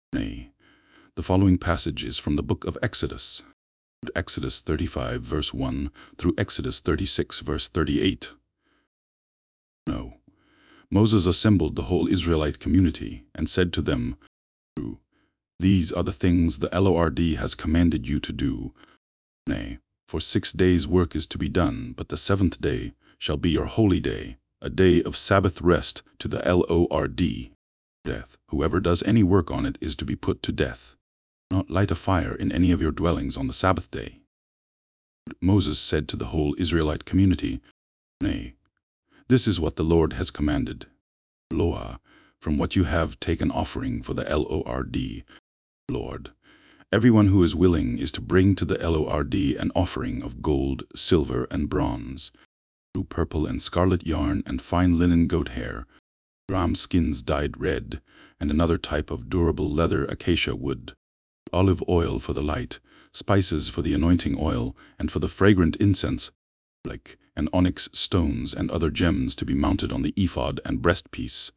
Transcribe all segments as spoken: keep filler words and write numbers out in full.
Nay, the following passage is from the book of Exodus, Exodus thirty-five, verse one, through Exodus thirty-six, verse thirty-eight. No. Moses assembled the whole Israelite community and said to them, These are the things the Lord has commanded you to do. Nay, for six days work is to be done, but the seventh day shall be your holy day, a day of Sabbath rest to the Lord. Death. Whoever does any work on it is to be put to death. Not light a fire in any of your dwellings on the Sabbath day. Moses said to the whole Israelite community, Nay, this is what the Lord has commanded. Loah, from what you have take an offering for the Lord. Lord, everyone who is willing is to bring to the Lord an offering of gold, silver, and bronze, blue, purple, and scarlet yarn, and fine linen goat hair, ram skins dyed red, and another type of durable leather acacia wood, olive oil for the light, spices for the anointing oil, and for the fragrant incense, like and onyx stones and other gems to be mounted on the ephod and breastpiece.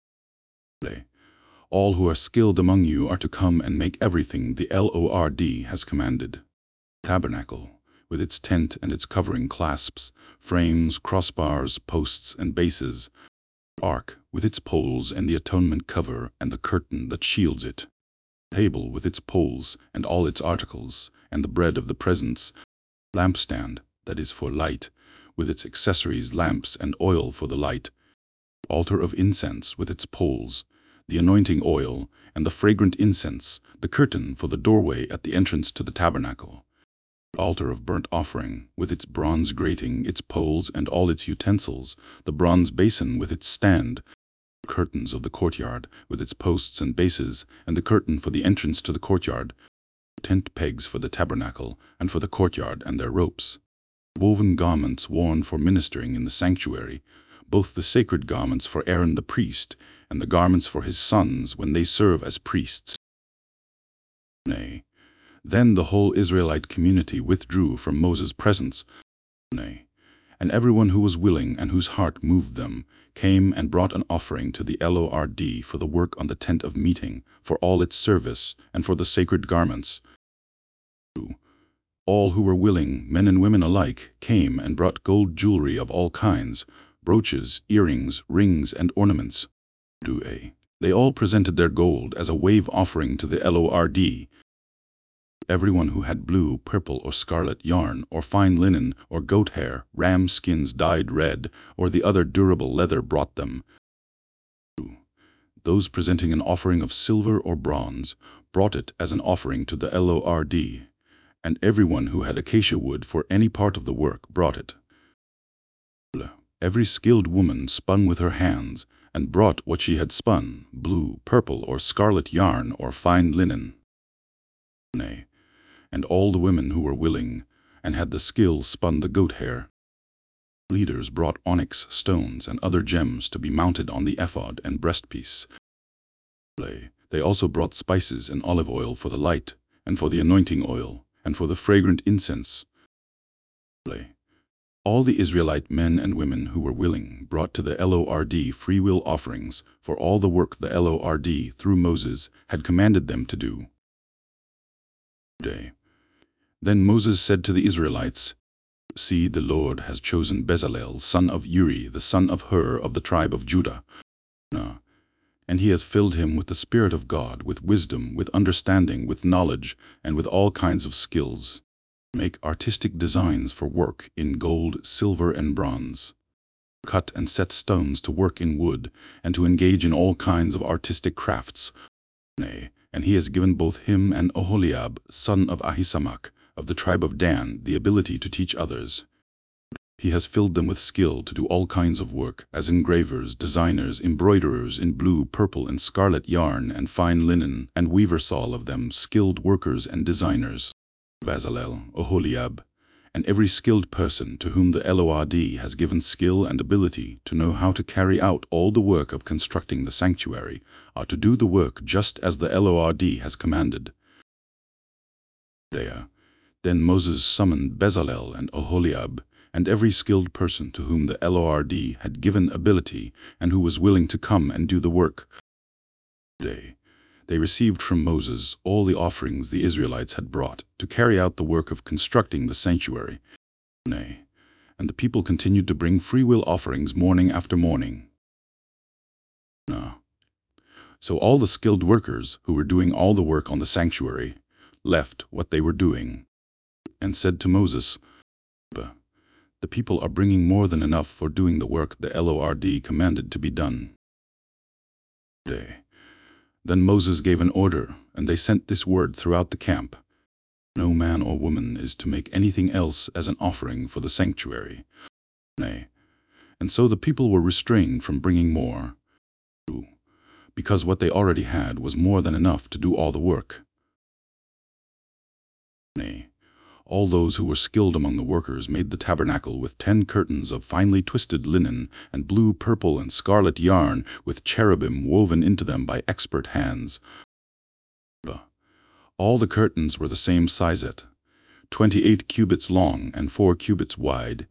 All who are skilled among you are to come and make everything the Lord has commanded. Tabernacle, with its tent and its covering clasps, frames, crossbars, posts, and bases, ark with its poles and the atonement cover and the curtain that shields it, table with its poles and all its articles, and the bread of the presence, lampstand, that is for light, with its accessories, lamps and oil for the light, altar of incense with its poles, the anointing oil, and the fragrant incense, the curtain for the doorway at the entrance to the tabernacle, altar of burnt offering, with its bronze grating, its poles, and all its utensils, the bronze basin with its stand, curtains of the courtyard, with its posts and bases, and the curtain for the entrance to the courtyard, tent pegs for the tabernacle, and for the courtyard and their ropes, woven garments worn for ministering in the sanctuary, both the sacred garments for Aaron the priest, and the garments for his sons when they serve as priests. Nay, then the whole Israelite community withdrew from Moses' presence. Nay, and everyone who was willing and whose heart moved them came and brought an offering to the Lord for the work on the tent of meeting, for all its service, and for the sacred garments. All who were willing, men and women alike, came and brought gold jewelry of all kinds, brooches, earrings, rings, and ornaments. They all presented their gold as a wave offering to the Lord. Everyone who had blue, purple, or scarlet yarn, or fine linen, or goat hair, ram skins dyed red, or the other durable leather brought them. Those presenting an offering of silver or bronze brought it as an offering to the Lord, and everyone who had acacia wood for any part of the work brought it. Every skilled woman spun with her hands, and brought what she had spun, blue, purple, or scarlet yarn, or fine linen. Nay, and all the women who were willing, and had the skill, spun the goat hair. Leaders brought onyx stones and other gems to be mounted on the ephod and breastpiece. They also brought spices and olive oil for the light, and for the anointing oil, and for the fragrant incense. All the Israelite men and women who were willing brought to the Lord freewill offerings for all the work the Lord, through Moses, had commanded them to do. Then Moses said to the Israelites, See, the Lord has chosen Bezalel, son of Uri, the son of Hur, of the tribe of Judah. And he has filled him with the Spirit of God, with wisdom, with understanding, with knowledge, and with all kinds of skills. Make artistic designs for work in gold, silver, and bronze. Cut and set stones to work in wood, and to engage in all kinds of artistic crafts. Nay, and he has given both him and Oholiab, son of Ahisamach, of the tribe of Dan, the ability to teach others. He has filled them with skill to do all kinds of work, as engravers, designers, embroiderers in blue, purple, and scarlet yarn and fine linen, and weavers all of them, skilled workers and designers. Bezalel, Oholiab, and every skilled person to whom the Lord has given skill and ability to know how to carry out all the work of constructing the sanctuary, are to do the work just as the Lord has commanded. Then Moses summoned Bezalel and Oholiab, and every skilled person to whom the Lord had given ability, and who was willing to come and do the work. They received from Moses all the offerings the Israelites had brought to carry out the work of constructing the sanctuary. Nay, and the people continued to bring freewill offerings morning after morning. No. So all the skilled workers who were doing all the work on the sanctuary left what they were doing and said to Moses, "The people are bringing more than enough for doing the work the Lord commanded to be done." Then Moses gave an order, and they sent this word throughout the camp: "No man or woman is to make anything else as an offering for the sanctuary." Nay, and so the people were restrained from bringing more, because what they already had was more than enough to do all the work. Nay, all those who were skilled among the workers made the tabernacle with ten curtains of finely twisted linen and blue, purple, and scarlet yarn, with cherubim woven into them by expert hands. All the curtains were the same sizet, twenty-eight cubits long and four cubits wide.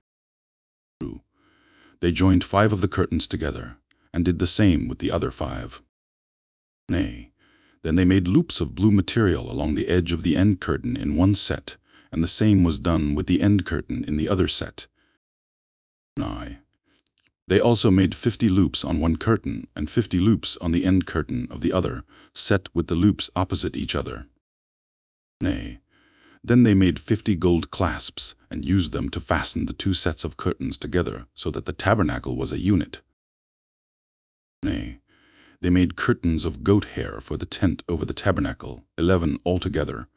They joined five of the curtains together, and did the same with the other five. Nay, then they made loops of blue material along the edge of the end curtain in one set, and the same was done with the end curtain in the other set. Nay, they also made fifty loops on one curtain, and fifty loops on the end curtain of the other, set with the loops opposite each other. Nay, then they made fifty gold clasps, and used them to fasten the two sets of curtains together, so that the tabernacle was a unit. Nay, they made curtains of goat hair for the tent over the tabernacle, eleven altogether.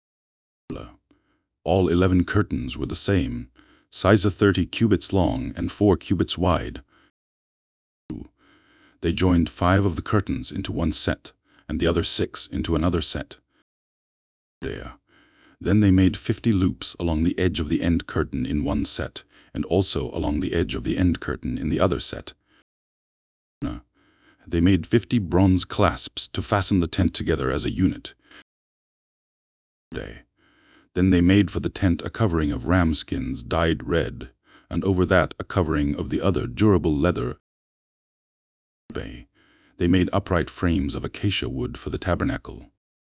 All eleven curtains were the same, size of thirty cubits long and four cubits wide. They joined five of the curtains into one set, and the other six into another set. There. Then they made fifty loops along the edge of the end curtain in one set, and also along the edge of the end curtain in the other set. They made fifty bronze clasps to fasten the tent together as a unit. Then they made for the tent a covering of ram skins dyed red, and over that a covering of the other durable leather. They made upright frames of acacia wood for the tabernacle.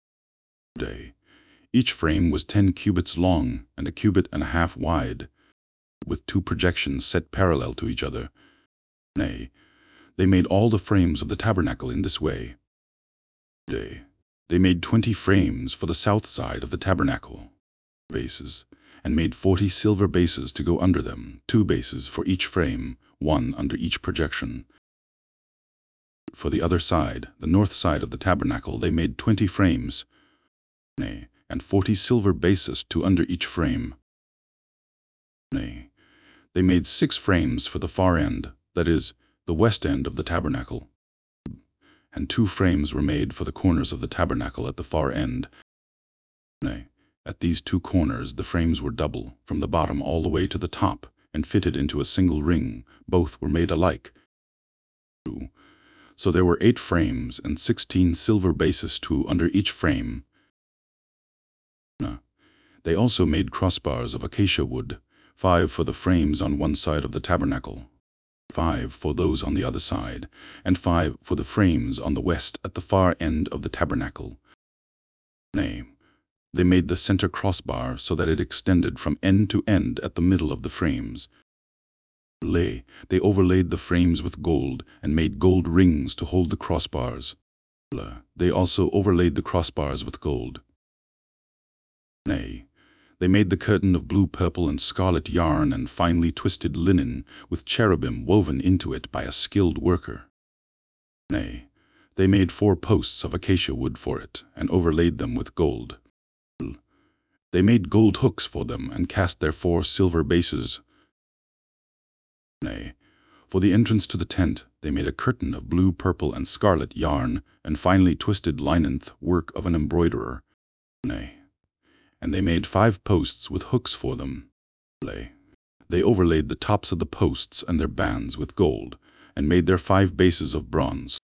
Each frame was ten cubits long and a cubit and a half wide, with two projections set parallel to each other. Nay, they made all the frames of the tabernacle in this way. They made twenty frames for the south side of the tabernacle, bases, and made forty silver bases to go under them, two bases for each frame, one under each projection. For the other side, the north side of the tabernacle, they made twenty frames, nay, and forty silver bases to under each frame. Nay, they made six frames for the far end, that is, the west end of the tabernacle, and two frames were made for the corners of the tabernacle at the far end. Nay, at these two corners the frames were double, from the bottom all the way to the top, and fitted into a single ring. Both were made alike. So there were eight frames and sixteen silver bases to under each frame. They also made crossbars of acacia wood, five for the frames on one side of the tabernacle, five for those on the other side, and five for the frames on the west at the far end of the tabernacle. Nay, they made the center crossbar so that it extended from end to end at the middle of the frames. Lay, they overlaid the frames with gold, and made gold rings to hold the crossbars. They also overlaid the crossbars with gold. Nay, they made the curtain of blue, purple, and scarlet yarn and finely twisted linen, with cherubim woven into it by a skilled worker. Nay, they made four posts of acacia wood for it, and overlaid them with gold. They made gold hooks for them, and cast their four silver bases. Nay, for the entrance to the tent they made a curtain of blue, purple, and scarlet yarn, and finely twisted linen, work of an embroiderer. Nay, and they made five posts with hooks for them. They overlaid the tops of the posts and their bands with gold, and made their five bases of bronze.